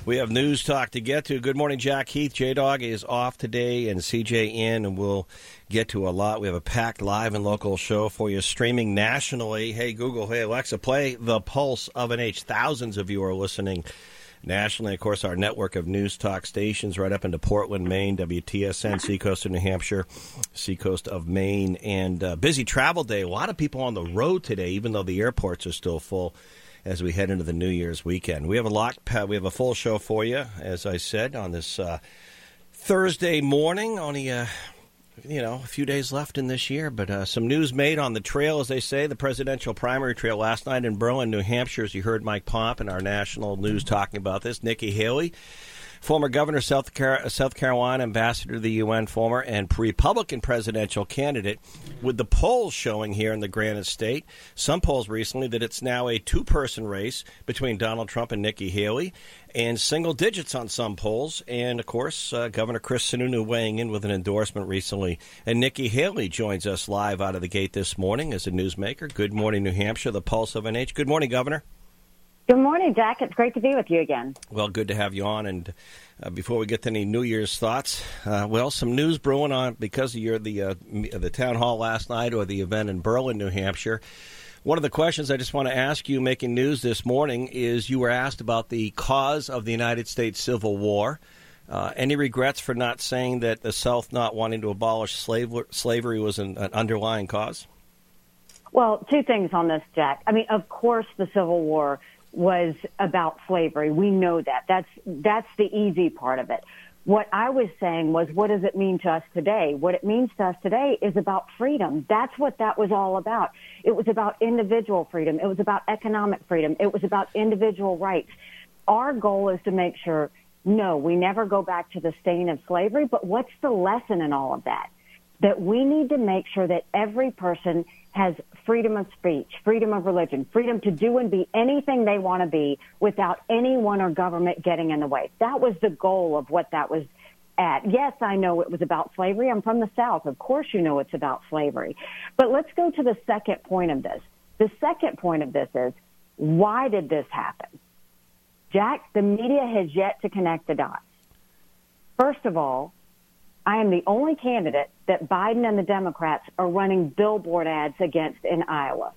We have news talk to get to. Good morning, Jack Heath. J-Dog is off today and CJ in, and we'll get to a lot. We have a packed live and local show for you, streaming nationally. Hey, Google, hey, Alexa, play The Pulse of an H. Thousands of you are listening nationally. Of course, our network of news talk stations right up into Portland, Maine, WTSN, Seacoast of New Hampshire, Seacoast of Maine, and busy travel day. A lot of people on the road today, even though the airports are still full as we head into the New Year's weekend. We have a full show for you, as I said, on this Thursday morning. Only a few days left in this year, but some news made on the trail, as they say, the presidential primary trail last night in Berlin, New Hampshire. As you heard Mike Pomp in our national news talking about this, Nikki Haley, former governor of South Carolina, ambassador to the UN, former and Republican presidential candidate, with the polls showing here in the Granite State, some polls recently, that it's now a two-person race between Donald Trump and Nikki Haley, and single digits on some polls. And, of course, Governor Chris Sununu weighing in with an endorsement recently. And Nikki Haley joins us live out of the gate this morning as a newsmaker. Good morning, New Hampshire, the Pulse of NH. Good morning, Governor. Good morning, Jack. It's great to be with you again. Well, good to have you on. And before we get to any New Year's thoughts, some news brewing on because of the town hall last night or the event in Berlin, New Hampshire. One of the questions I just want to ask you, making news this morning, is you were asked about the cause of the United States Civil War. Any regrets for not saying that the South not wanting to abolish slavery was an underlying cause? Well, two things on this, Jack. I mean, of course, the Civil War was about slavery. We know that. That's the easy part of it. What I was saying was, what does it mean to us today? What it means to us today is about freedom. That's what that was all about. It was about individual freedom. It was about economic freedom. It was about individual rights. Our goal is to make sure, no, we never go back to the stain of slavery, but what's the lesson in all of that? That we need to make sure that every person has freedom of speech, freedom of religion, freedom to do and be anything they want to be without anyone or government getting in the way. That was the goal of what that was at. Yes, I know it was about slavery. I'm from the South. Of course you know it's about slavery. But let's go to the second point of this. The second point of this is, why did this happen? Jack, the media has yet to connect the dots. First of all, I am the only candidate that Biden and the Democrats are running billboard ads against in Iowa.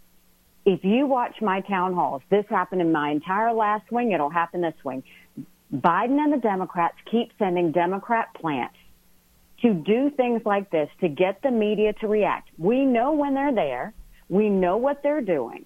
If you watch my town halls, this happened in my entire last swing, it'll happen this swing. Biden and the Democrats keep sending Democrat plants to do things like this to get the media to react. We know when they're there. We know what they're doing.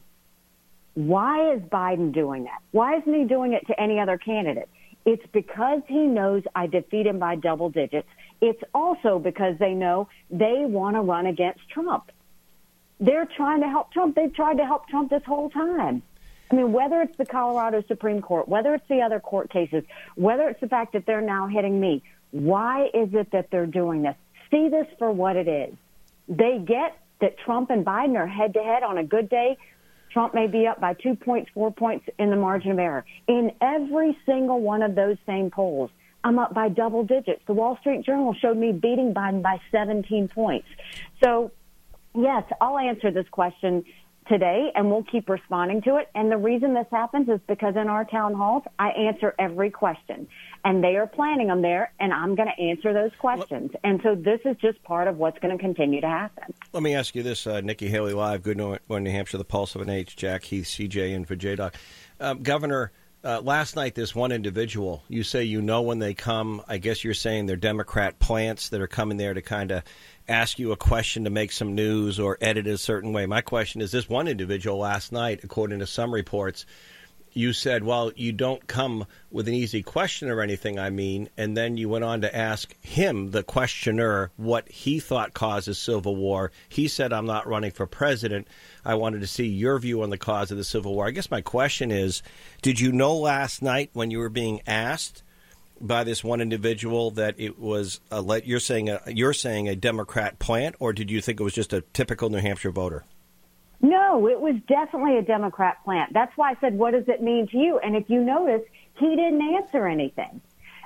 Why is Biden doing that? Why isn't he doing it to any other candidate? It's because he knows I defeat him by double digits. It's also because they know they want to run against Trump. They're trying to help Trump. They've tried to help Trump this whole time. I mean, whether it's the Colorado Supreme Court, whether it's the other court cases, whether it's the fact that they're now hitting me, why is it that they're doing this? See this for what it is. They get that Trump and Biden are head-to-head on a good day. Trump may be up by 2 points, 4 points in the margin of error. In every single one of those same polls, I'm up by double digits. The Wall Street Journal showed me beating Biden by 17 points. So, yes, I'll answer this question today, and we'll keep responding to it. And the reason this happens is because in our town halls, I answer every question. And they are planning them there, and I'm going to answer those questions. And so this is just part of what's going to continue to happen. Let me ask you this, Nikki Haley Live, Good Morning, New Hampshire, the Pulse of an H, Jack Heath, CJ, and for J-Dog. Governor, last night, this one individual, you say you know when they come. I guess you're saying they're Democrat plants that are coming there to kind of ask you a question to make some news or edit it a certain way. My question is, this one individual last night, according to some reports, you said, well, you don't come with an easy question or anything, and then you went on to ask him, the questioner, what he thought causes Civil War. He said, I'm not running for president. I wanted to see your view on the cause of the Civil War. I guess my question is, did you know last night when you were being asked by this one individual that it was, you're saying a Democrat plant, or did you think it was just a typical New Hampshire voter? No, it was definitely a Democrat plant. That's why I said, what does it mean to you? And if you notice, he didn't answer anything.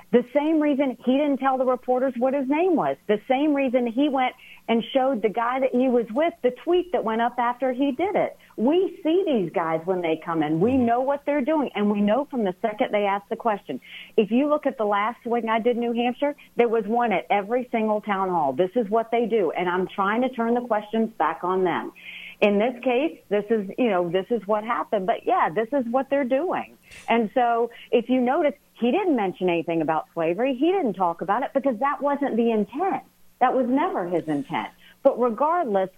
The same reason he didn't tell the reporters what his name was. The same reason he went and showed the guy that he was with the tweet that went up after he did it. We see these guys when they come in. We know what they're doing, and we know from the second they ask the question. If you look at the last swing I did in New Hampshire, there was one at every single town hall. This is what they do, and I'm trying to turn the questions back on them. In this case, this is what happened. But, yeah, this is what they're doing. And so if you notice, he didn't mention anything about slavery. He didn't talk about it because that wasn't the intent. That was never his intent. But regardless,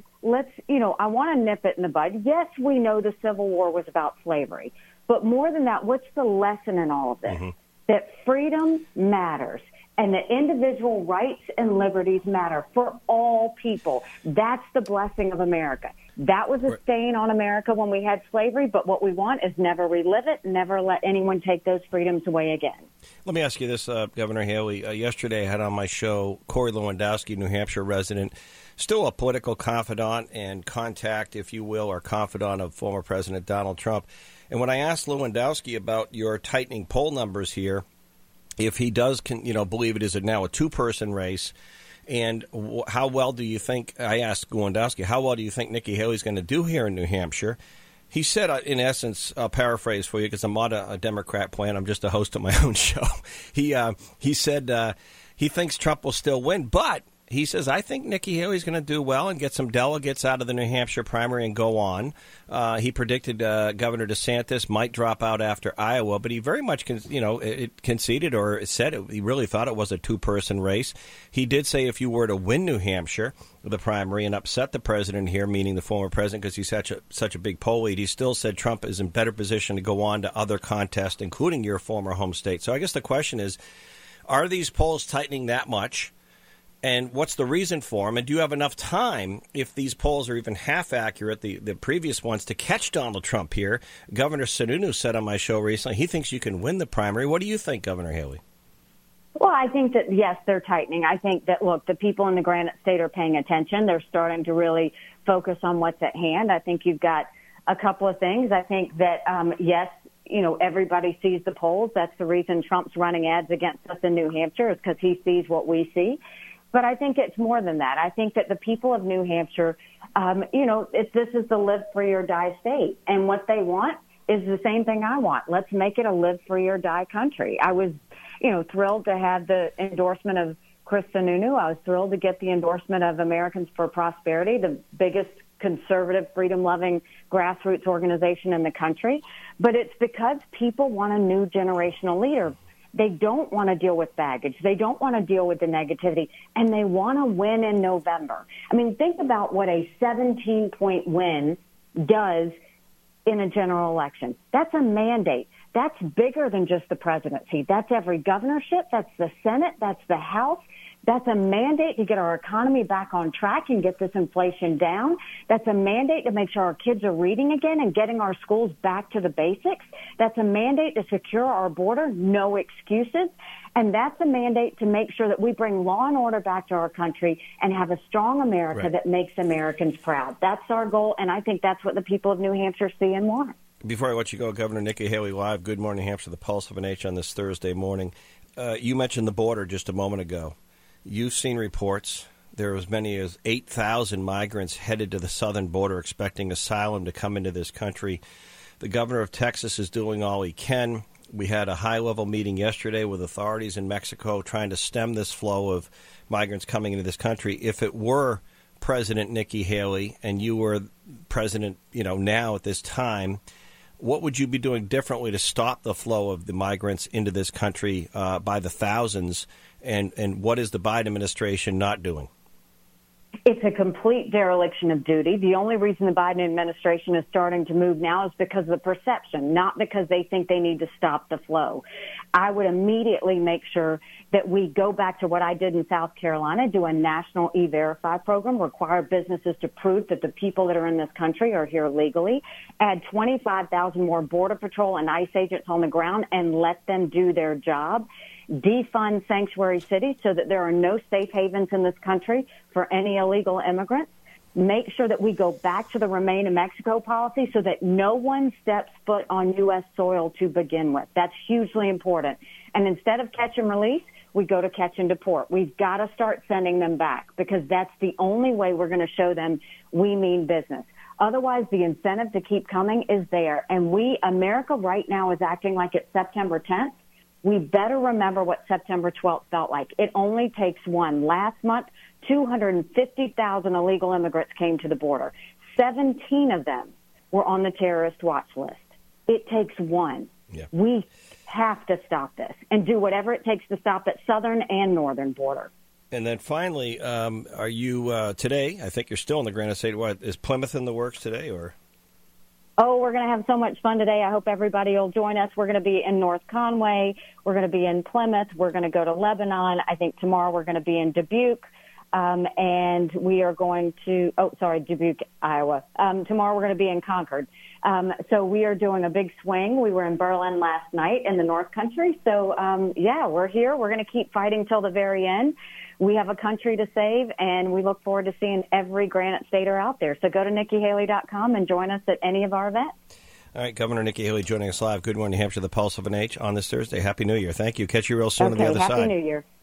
I want to nip it in the bud. Yes, we know the Civil War was about slavery. But more than that, what's the lesson in all of this? Mm-hmm. That freedom matters. And that individual rights and liberties matter for all people. That's the blessing of America. That was a stain on America when we had slavery, but what we want is never relive it, never let anyone take those freedoms away again. Let me ask you this, Governor Haley. Yesterday I had on my show Corey Lewandowski, New Hampshire resident, still a political confidant and contact, if you will, or confidant of former President Donald Trump. And when I asked Lewandowski about your tightening poll numbers here, if he does, believe it is now a two-person race, and how well do you think, I asked Lewandowski, how well do you think Nikki Haley's going to do here in New Hampshire? He said, in essence, I'll paraphrase for you because I'm not a Democrat plan, I'm just a host of my own show. He said he thinks Trump will still win, but he says, I think Nikki Haley's going to do well and get some delegates out of the New Hampshire primary and go on. He predicted Governor DeSantis might drop out after Iowa, but he very much conceded or said he really thought it was a two-person race. He did say if you were to win New Hampshire, the primary, and upset the president here, meaning the former president, because he's such a big poll lead, he still said Trump is in better position to go on to other contests, including your former home state. So I guess the question is, are these polls tightening that much? And what's the reason for them? And do you have enough time, if these polls are even half accurate, the previous ones, to catch Donald Trump here? Governor Sununu said on my show recently he thinks you can win the primary. What do you think, Governor Haley? Well, I think that, yes, they're tightening. I think that, look, the people in the Granite State are paying attention. They're starting to really focus on what's at hand. I think you've got a couple of things. I think that, yes, everybody sees the polls. That's the reason Trump's running ads against us in New Hampshire, is because he sees what we see. But I think it's more than that. I think that the people of New Hampshire, this is the live free or die state. And what they want is the same thing I want. Let's make it a live free or die country. I was, thrilled to have the endorsement of Chris Sununu. I was thrilled to get the endorsement of Americans for Prosperity, the biggest conservative, freedom-loving grassroots organization in the country. But it's because people want a new generational leader. They don't want to deal with baggage. They don't want to deal with the negativity, and they want to win in November. I mean, think about what a 17-point win does in a general election. That's a mandate. That's bigger than just the presidency. That's every governorship. That's the Senate. That's the House. That's a mandate to get our economy back on track and get this inflation down. That's a mandate to make sure our kids are reading again and getting our schools back to the basics. That's a mandate to secure our border, no excuses. And that's a mandate to make sure that we bring law and order back to our country and have a strong America that makes Americans proud. That's our goal, and I think that's what the people of New Hampshire see and want. Before I let you go, Governor Nikki Haley live. Good morning, New Hampshire, the Pulse of a Nation on this Thursday morning. You mentioned the border just a moment ago. You've seen reports. There are as many as 8,000 migrants headed to the southern border expecting asylum to come into this country. The governor of Texas is doing all he can. We had a high-level meeting yesterday with authorities in Mexico trying to stem this flow of migrants coming into this country. If it were President Nikki Haley and you were president, now at this time, what would you be doing differently to stop the flow of the migrants into this country by the thousands? And what is the Biden administration not doing? It's a complete dereliction of duty. The only reason the Biden administration is starting to move now is because of the perception, not because they think they need to stop the flow. I would immediately make sure that we go back to what I did in South Carolina, do a national E-Verify program, require businesses to prove that the people that are in this country are here legally, add 25,000 more Border Patrol and ICE agents on the ground and let them do their job. Defund sanctuary cities so that there are no safe havens in this country for any illegal immigrants. make sure that we go back to the Remain in Mexico policy so that no one steps foot on U.S. soil to begin with. That's hugely important. And instead of catch and release, we go to catch and deport. We've got to start sending them back because that's the only way we're going to show them we mean business. Otherwise, the incentive to keep coming is there. And America right now is acting like it's September 10th. We better remember what September 12th felt like. It only takes one. Last month, 250,000 illegal immigrants came to the border. 17 of them were on the terrorist watch list. It takes one. Yeah. We have to stop this and do whatever it takes to stop that southern and northern border. And then finally, are you today? I think you're still in the Granite State. What is Plymouth in the works today, or? Oh, we're going to have so much fun today. I hope everybody will join us. We're going to be in North Conway. We're going to be in Plymouth. We're going to go to Lebanon. I think tomorrow we're going to be in Dubuque. And we are going to, Dubuque, Iowa. Tomorrow we're going to be in Concord. So we are doing a big swing. We were in Berlin last night in the North Country. So, we're here. We're going to keep fighting till the very end. We have a country to save, and we look forward to seeing every Granite Stater out there. So go to NikkiHaley.com and join us at any of our events. All right, Governor Nikki Haley joining us live. Good Morning New Hampshire, the Pulse of an H on this Thursday. Happy New Year. Thank you. Catch you real soon on the other side. Happy New Year.